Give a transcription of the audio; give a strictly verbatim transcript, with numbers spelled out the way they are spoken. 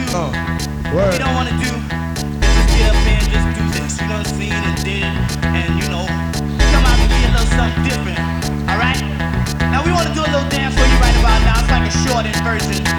Uh, What we word. don't want to do is just get up here and just do this, you know what I'm saying, and then, and you know, come out and be a little something different, alright? Now we want to do a little dance for you right about now. It's like a shortened version.